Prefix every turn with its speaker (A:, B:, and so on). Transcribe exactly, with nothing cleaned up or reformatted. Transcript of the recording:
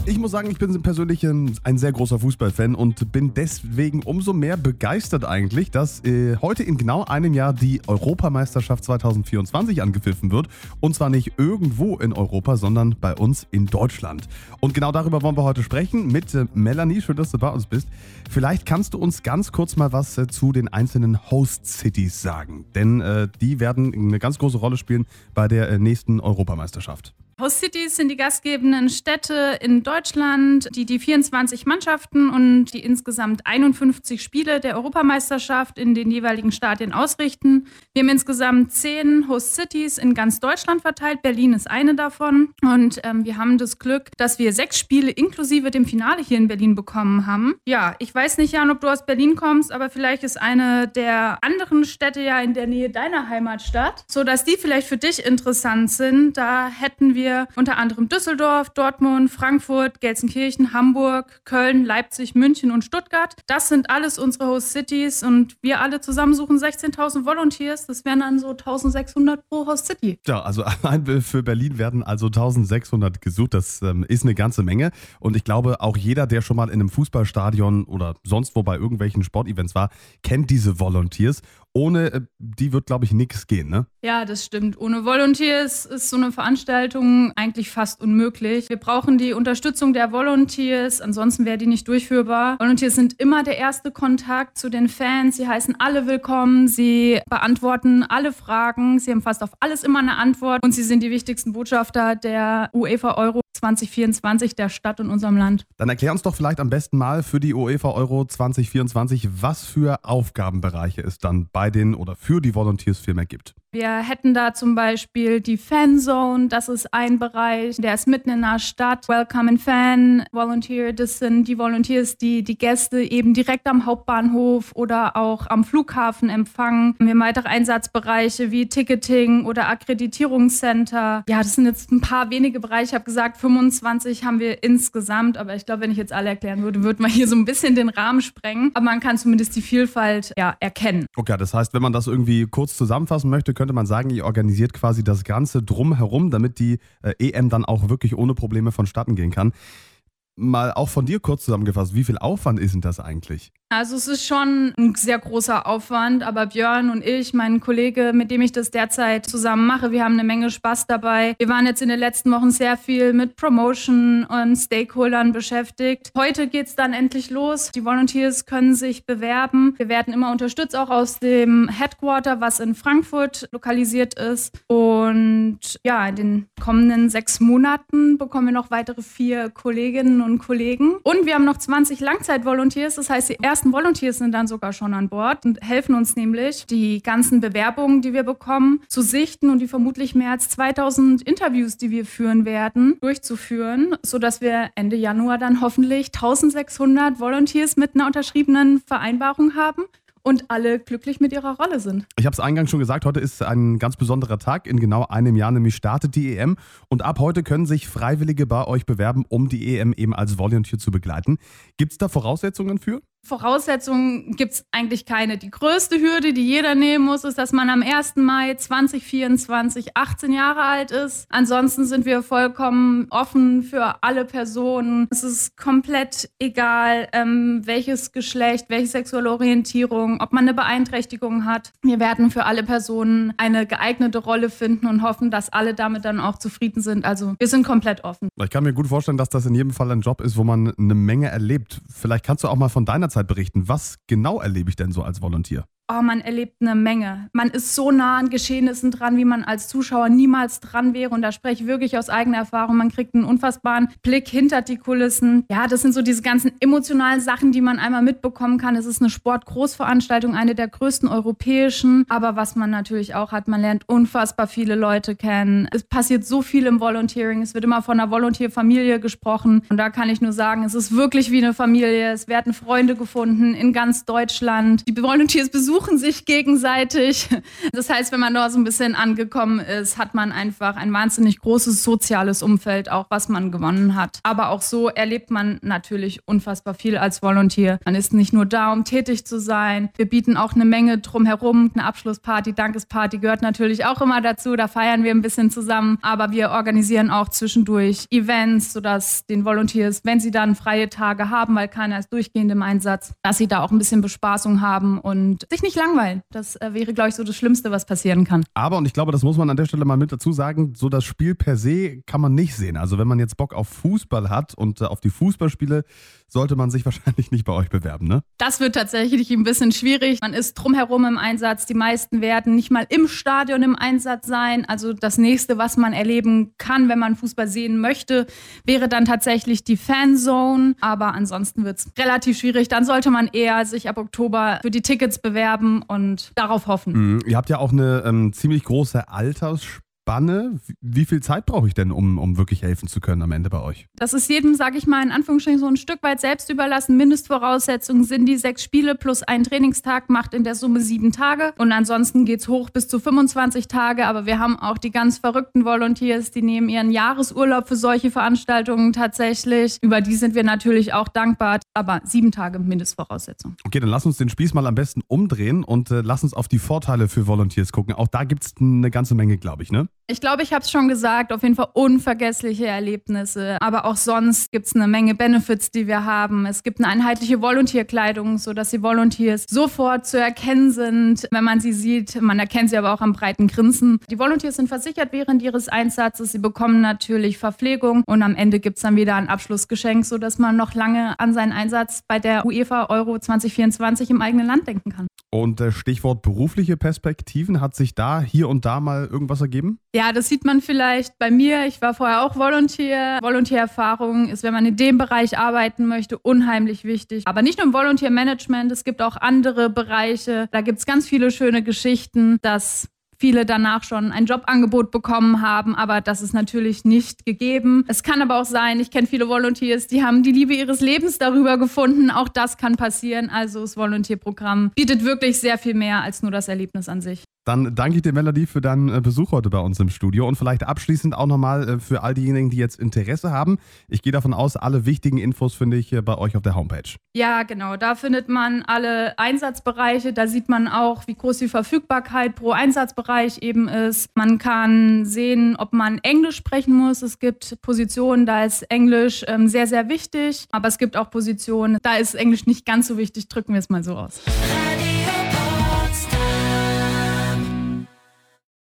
A: Ich muss sagen, ich bin persönlich ein, ein sehr großer Fußballfan und bin deswegen umso mehr begeistert eigentlich, dass äh, heute in genau einem Jahr die Europameisterschaft zwanzig vierundzwanzig angepfiffen wird. Und zwar nicht irgendwo in Europa, sondern bei uns in Deutschland. Und genau darüber wollen wir heute sprechen mit äh, Melanie. Schön, dass du bei uns bist. Vielleicht kannst du uns ganz kurz mal was äh, zu den einzelnen Host-Cities sagen. Denn äh, die werden eine ganz große Rolle spielen bei der äh, nächsten Europameisterschaft.
B: Host Cities sind die gastgebenden Städte in Deutschland, die die vierundzwanzig Mannschaften und die insgesamt einundfünfzig Spiele der Europameisterschaft in den jeweiligen Stadien ausrichten. Wir haben insgesamt zehn Host Cities in ganz Deutschland verteilt. Berlin ist eine davon. Und ähm, wir haben das Glück, dass wir sechs Spiele inklusive dem Finale hier in Berlin bekommen haben. Ja, ich weiß nicht, Jan, ob du aus Berlin kommst, aber vielleicht ist eine der anderen Städte ja in der Nähe deiner Heimatstadt, sodass die vielleicht für dich interessant sind. Da hätten wir unter anderem Düsseldorf, Dortmund, Frankfurt, Gelsenkirchen, Hamburg, Köln, Leipzig, München und Stuttgart. Das sind alles unsere Host Cities und wir alle zusammen suchen sechzehntausend Volunteers. Das wären dann so eintausendsechshundert pro Host City.
A: Ja, also allein für Berlin werden also eintausendsechshundert gesucht. Das ähm, ist eine ganze Menge. Und ich glaube, auch jeder, der schon mal in einem Fußballstadion oder sonst wo bei irgendwelchen Sportevents war, kennt diese Volunteers. Ohne äh, die wird, glaube ich, nichts gehen, ne?
B: Ja, das stimmt. Ohne Volunteers ist so eine Veranstaltung eigentlich fast unmöglich. Wir brauchen die Unterstützung der Volunteers, ansonsten wäre die nicht durchführbar. Volunteers sind immer der erste Kontakt zu den Fans. Sie heißen alle willkommen, sie beantworten alle Fragen, sie haben fast auf alles immer eine Antwort und sie sind die wichtigsten Botschafter der UEFA Euro zwanzig vierundzwanzig, der Stadt und unserem Land.
A: Dann erklär uns doch vielleicht am besten mal für die UEFA Euro zwanzig vierundzwanzig, was für Aufgabenbereiche es dann bei den oder für die Volunteers viel mehr gibt.
B: Wir hätten da zum Beispiel die Fanzone, das ist ein Bereich, der ist mitten in der Stadt. Welcome and Fan Volunteer, das sind die Volunteers, die die Gäste eben direkt am Hauptbahnhof oder auch am Flughafen empfangen. Wir haben weitere Einsatzbereiche wie Ticketing oder Akkreditierungscenter. Ja, das sind jetzt ein paar wenige Bereiche. Ich habe gesagt, fünfundzwanzig haben wir insgesamt, aber ich glaube, wenn ich jetzt alle erklären würde, würde man hier so ein bisschen den Rahmen sprengen. Aber man kann zumindest die Vielfalt ja, erkennen.
A: Okay, das heißt, wenn man das irgendwie kurz zusammenfassen möchte, könnte man sagen, ihr organisiert quasi das Ganze drumherum, damit die äh, E M dann auch wirklich ohne Probleme vonstatten gehen kann. Mal auch von dir kurz zusammengefasst, wie viel Aufwand ist denn das eigentlich?
B: Also es ist schon ein sehr großer Aufwand, aber Björn und ich, mein Kollege, mit dem ich das derzeit zusammen mache, wir haben eine Menge Spaß dabei. Wir waren jetzt in den letzten Wochen sehr viel mit Promotion und Stakeholdern beschäftigt. Heute geht's dann endlich los. Die Volunteers können sich bewerben. Wir werden immer unterstützt, auch aus dem Headquarter, was in Frankfurt lokalisiert ist. Und ja, in den kommenden sechs Monaten bekommen wir noch weitere vier Kolleginnen und Kollegen. Und wir haben noch zwanzig Langzeit-Volunteers, das heißt, die ersten Volunteers sind dann sogar schon an Bord und helfen uns nämlich, die ganzen Bewerbungen, die wir bekommen, zu sichten und die vermutlich mehr als zweitausend Interviews, die wir führen werden, durchzuführen, sodass wir Ende Januar dann hoffentlich eintausendsechshundert Volunteers mit einer unterschriebenen Vereinbarung haben und alle glücklich mit ihrer Rolle sind.
A: Ich habe es eingangs schon gesagt, heute ist ein ganz besonderer Tag. In genau einem Jahr nämlich startet die E M. Und ab heute können sich Freiwillige bei euch bewerben, um die E M eben als Volunteer zu begleiten. Gibt es da Voraussetzungen für?
B: Voraussetzungen gibt es eigentlich keine. Die größte Hürde, die jeder nehmen muss, ist, dass man am ersten Mai zwanzig vierundzwanzig achtzehn Jahre alt ist. Ansonsten sind wir vollkommen offen für alle Personen. Es ist komplett egal, ähm, welches Geschlecht, welche sexuelle Orientierung, ob man eine Beeinträchtigung hat. Wir werden für alle Personen eine geeignete Rolle finden und hoffen, dass alle damit dann auch zufrieden sind. Also wir sind komplett offen.
A: Ich kann mir gut vorstellen, dass das in jedem Fall ein Job ist, wo man eine Menge erlebt. Vielleicht kannst du auch mal von deiner Zeit berichten. Was genau erlebe ich denn so als Volunteer?
B: Oh, man erlebt eine Menge. Man ist so nah an Geschehnissen dran, wie man als Zuschauer niemals dran wäre. Und da spreche ich wirklich aus eigener Erfahrung. Man kriegt einen unfassbaren Blick hinter die Kulissen. Ja, das sind so diese ganzen emotionalen Sachen, die man einmal mitbekommen kann. Es ist eine Sportgroßveranstaltung, eine der größten europäischen. Aber was man natürlich auch hat, man lernt unfassbar viele Leute kennen. Es passiert so viel im Volunteering. Es wird immer von einer Volunteer-Familie gesprochen. Und da kann ich nur sagen, es ist wirklich wie eine Familie. Es werden Freunde gefunden in ganz Deutschland. Die Volunteers besuchen besuchen sich gegenseitig. Das heißt, wenn man da so ein bisschen angekommen ist, hat man einfach ein wahnsinnig großes soziales Umfeld, auch was man gewonnen hat. Aber auch so erlebt man natürlich unfassbar viel als Volunteer. Man ist nicht nur da, um tätig zu sein. Wir bieten auch eine Menge drumherum. Eine Abschlussparty, Dankesparty gehört natürlich auch immer dazu. Da feiern wir ein bisschen zusammen. Aber wir organisieren auch zwischendurch Events, sodass den Volunteers, wenn sie dann freie Tage haben, weil keiner ist durchgehend im Einsatz, dass sie da auch ein bisschen Bespaßung haben und sich nicht langweilen. Das äh, wäre, glaube ich, so das Schlimmste, was passieren kann.
A: Aber, und ich glaube, das muss man an der Stelle mal mit dazu sagen, so das Spiel per se kann man nicht sehen. Also wenn man jetzt Bock auf Fußball hat und äh, auf die Fußballspiele, sollte man sich wahrscheinlich nicht bei euch bewerben, ne?
B: Das wird tatsächlich ein bisschen schwierig. Man ist drumherum im Einsatz. Die meisten werden nicht mal im Stadion im Einsatz sein. Also das nächste, was man erleben kann, wenn man Fußball sehen möchte, wäre dann tatsächlich die Fanzone. Aber ansonsten wird es relativ schwierig. Dann sollte man eher sich ab Oktober für die Tickets bewerben und darauf hoffen.
A: Mhm. Ihr habt ja auch eine ähm, ziemlich große Altersspanne. Wie viel Zeit brauche ich denn, um, um wirklich helfen zu können am Ende bei euch?
B: Das ist jedem, sage ich mal, in Anführungsstrichen so ein Stück weit selbst überlassen. Mindestvoraussetzungen sind die sechs Spiele plus ein Trainingstag, macht in der Summe sieben Tage. Und ansonsten geht's hoch bis zu fünfundzwanzig Tage. Aber wir haben auch die ganz verrückten Volunteers, die nehmen ihren Jahresurlaub für solche Veranstaltungen tatsächlich. Über die sind wir natürlich auch dankbar. Aber sieben Tage Mindestvoraussetzung.
A: Okay, dann lass uns den Spieß mal am besten umdrehen und äh, lass uns auf die Vorteile für Volunteers gucken. Auch da gibt's eine ganze Menge, glaube ich, ne?
B: Ich glaube, ich habe es schon gesagt, auf jeden Fall unvergessliche Erlebnisse. Aber auch sonst gibt es eine Menge Benefits, die wir haben. Es gibt eine einheitliche Volunteer-Kleidung, sodass die Volunteers sofort zu erkennen sind, wenn man sie sieht. Man erkennt sie aber auch am breiten Grinsen. Die Volunteers sind versichert während ihres Einsatzes. Sie bekommen natürlich Verpflegung und am Ende gibt es dann wieder ein Abschlussgeschenk, sodass man noch lange an seinen Einsatz bei der UEFA Euro zwanzig vierundzwanzig im eigenen Land denken kann.
A: Und äh, Stichwort berufliche Perspektiven, hat sich da hier und da mal irgendwas ergeben?
B: Ja, das sieht man vielleicht bei mir. Ich war vorher auch Volunteer. Volunteer-Erfahrung ist, wenn man in dem Bereich arbeiten möchte, unheimlich wichtig. Aber nicht nur im Volunteer-Management, es gibt auch andere Bereiche. Da gibt es ganz viele schöne Geschichten, dass viele danach schon ein Jobangebot bekommen haben, aber das ist natürlich nicht gegeben. Es kann aber auch sein, ich kenne viele Volunteers, die haben die Liebe ihres Lebens darüber gefunden. Auch das kann passieren. Also das Volunteer-Programm bietet wirklich sehr viel mehr als nur das Erlebnis an sich.
A: Dann danke ich dir, Melody, für deinen Besuch heute bei uns im Studio und vielleicht abschließend auch nochmal für all diejenigen, die jetzt Interesse haben. Ich gehe davon aus, alle wichtigen Infos finde ich bei euch auf der Homepage.
B: Ja, genau. Da findet man alle Einsatzbereiche. Da sieht man auch, wie groß die Verfügbarkeit pro Einsatzbereich eben ist. Man kann sehen, ob man Englisch sprechen muss. Es gibt Positionen, da ist Englisch ähm, sehr, sehr wichtig. Aber es gibt auch Positionen, da ist Englisch nicht ganz so wichtig. Drücken wir es mal so aus.